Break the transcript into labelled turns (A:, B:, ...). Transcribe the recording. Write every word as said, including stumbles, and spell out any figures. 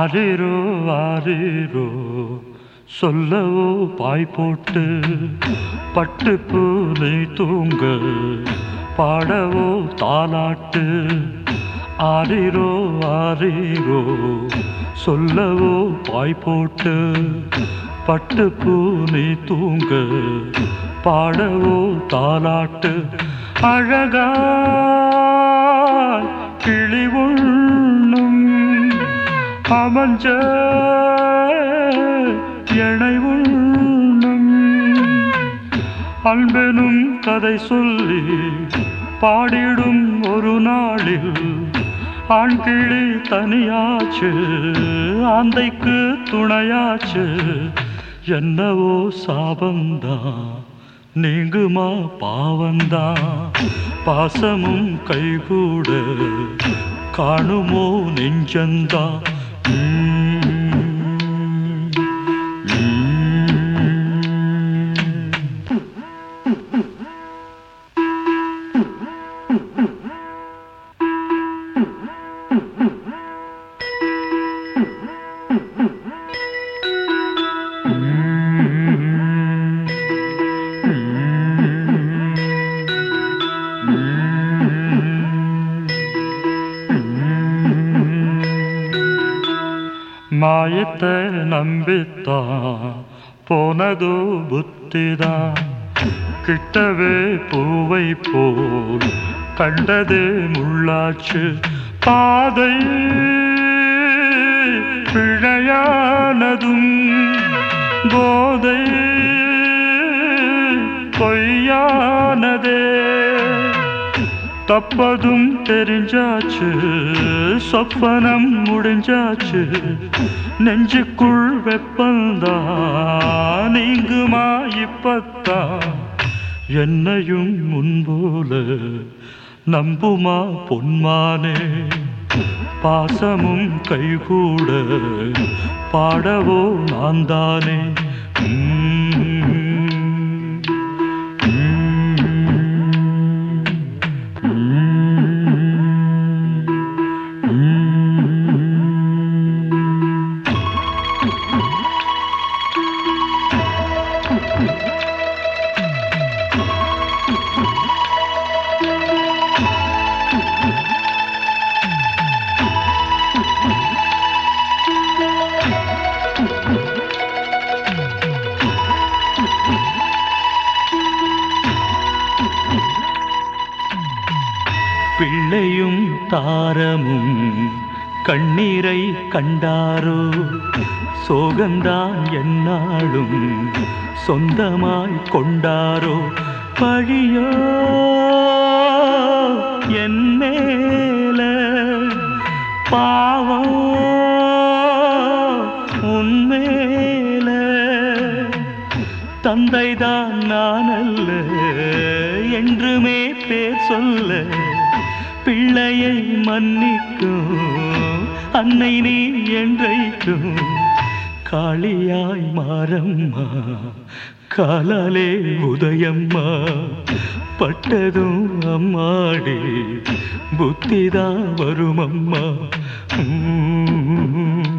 A: ஆரிரோ ஆரிரோ சொல்லவோ பாய் போட்டு பட்டுப்பூ நீ தூங்க பாடவோ தாலாட்டு. ஆரிரோ ஆரிரோ சொல்லவோ பாய் போட்டு பட்டுப்பூ நீ தூங்க பாடவோ தாலாட்டு. அழகாய் கிளி உண்ணும் அமஞ்ச எனை உண்ணும் அன்பெனும் கதை சொல்லி பாடிடும் ஒரு நாளில் ஆண் கிளி தனியாச்சு ஆந்தைக்கு துணையாச்சு. என்னவோ சாபந்தான் நீங்குமா பாவந்தான் பாசமும் கைகூட காணுமோ நெஞ்சந்தா. மாயத்தை நம்பித்தான் போனதோ புத்திதான் கிட்டவே பூவை போல் கண்டதே முள்ளாச்சு. பாதை பிழையானதும் போதை பொய்யானதே. தப்பதும் தெரிஞ்சாச்சு சொப்பனம் முடிஞ்சாச்சு. நெஞ்சுக்குள் வெப்பந்தான் நீங்குமா இப்பத்தான். என்னையும் முன்போல நம்புமா பொன்மானே பாசமும் கைகூட பாடவோ நான் தானே. பிள்ளையும் தாரமும் கண்ணீரை கண்டாரோ சோகந்தான் என்னாலும் சொந்தமாய் கொண்டாரோ. பழியோ என் மேல பாவம் உன்மேல தந்தைதான் நான் அல்ல என்றுமே பேர் சொல்ல. பிள்ளையை மன்னிக்கும் அன்னை நீ என்றைக்கும் காளியாய் மாறம்மா காலாலே உதயம்மா. பட்டதும் அம்மாடி புத்திதான் வருமம்மா.